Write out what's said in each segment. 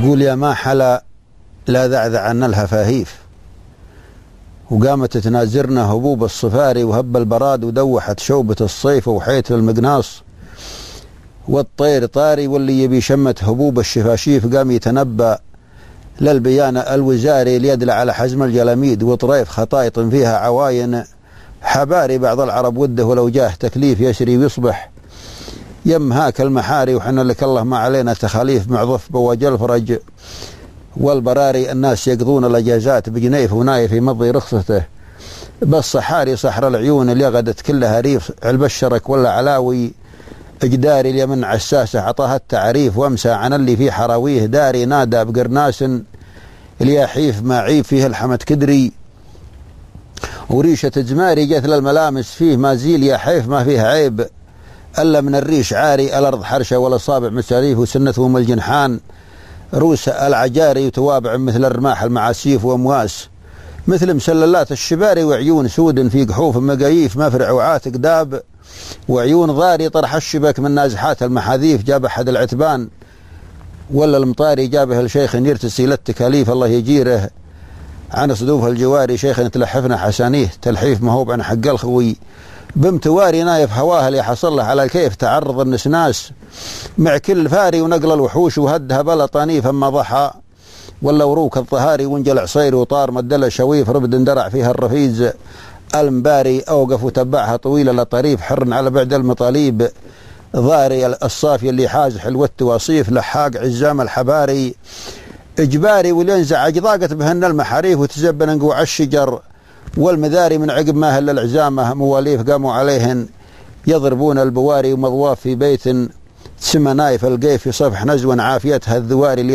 يقول يا ما حلا لا ذعذع عنا الهفاهيف، وقامت تنازرنا هبوب الصفاري وهب البراد، ودوحت شوبة الصيف وحيت المقناص، والطير طاري واللي يبي شمت هبوب الشفاشيف، قام يتنبأ للبيان الوزاري ليدلع على حزم الجلاميد، وطريف خطايط فيها عواين حباري، بعض العرب وده ولو جاه تكليف يسري ويصبح يم هاك المحاري، وحنا لك الله ما علينا تخاليف معظف بواج الفرج والبراري، الناس يقضون الاجازات بجنيف ونايف يمضي رخصته، بس صحاري صحر العيون اللي غدت كلها ريف، البشرك ولا علاوي اجداري اليمن عساسه عطاها التعريف، وامسى عن اللي في حراويه داري، نادى بقرناس الياحيف ما عيب فيه الحمد كدري، وريشه جماري جت للملامس فيه ما زيل يا حيف ما فيه عيب، الا من الريش عاري الارض حرشه والاصابع مساليف، وسنتهم الجنحان روس العجاري، وتوابع مثل الرماح المعاسيف، وامواس مثل مسللات الشباري، وعيون سود في قحوف مقاييف، مفرع وعات قداب، وعيون ضاري طرح الشبك من نازحات المحاذيف، جاب أحد العتبان ولا المطاري جابه الشيخ يرتسي للتكاليف، الله يجيره عن صدوف الجواري، شيخ تلحفنا حسانيه تلحيف مهوب عن حق الخوي، بمتواري نايف هواه اللي حصل له على كيف تعرض النسناس، مع كل فاري ونقل الوحوش، وهدها بلا طانيف اما ضحى، ولا وروك الظهاري وانجل عصير، وطار مدل شويف ربد اندرع فيها الرفيز المباري، اوقف وتبعها طويله لطريف، حر على بعد المطاليب ضاري الصافي اللي حاز حلوة وصيف، لحاق عزام الحباري اجباري، ولينزع ضاقت بهن المحاريف، وتزبن انقوع الشجر والمذاري، من عقب ما هل العزامه مواليف قاموا عليهن يضربون البواري، ومضواف في بيت سما نايف القيف في صفح نزوا عافيتها الذواري،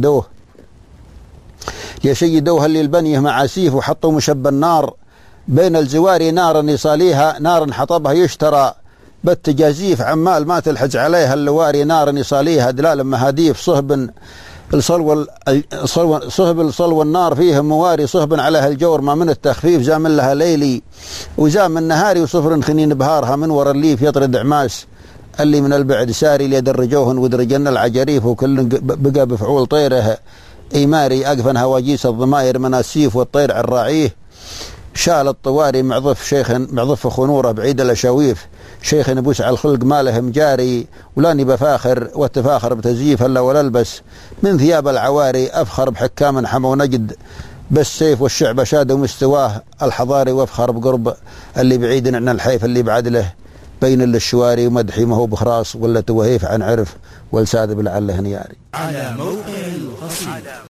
ليشيدوها اللي البنيه معاسيف، وحطوا مشب النار بين الزواري، نارا يصاليها نارا حطبها يشترى بالتجازيف، عمال ما تلحج عليها اللواري، نارا يصاليها دلال مهاديف، صهب الصلو النار فيه مواري، صهب عليها الجور ما من التخفيف، زامن لها ليلي وزام النهاري، وصفر خنين بهارها من ورا الليف، يطرد عماس اللي من البعد ساري، ليدرجوهن ودرجن العجريف، وكل بقى بفعول طيره إيماري، أقفن هواجيس الضمائر مناسيف، والطير عراعيه شال الطواري، معضف خنوره بعيد الأشاويف، شيخ نبوس على الخلق ماله مجاري، ولاني بفاخر والتفاخر بتزييف، الا وللبس من ثياب العواري، افخر بحكام حموا نجد بالسيف، والشعب شاد مستواه الحضاري، وافخر بقرب اللي بعيد عن الحيف اللي بعد له، بين الشواري ومدحي ما هو بخراص، ولا توهيف عن عرف والساد بالعله نياري. على موقع القصيد.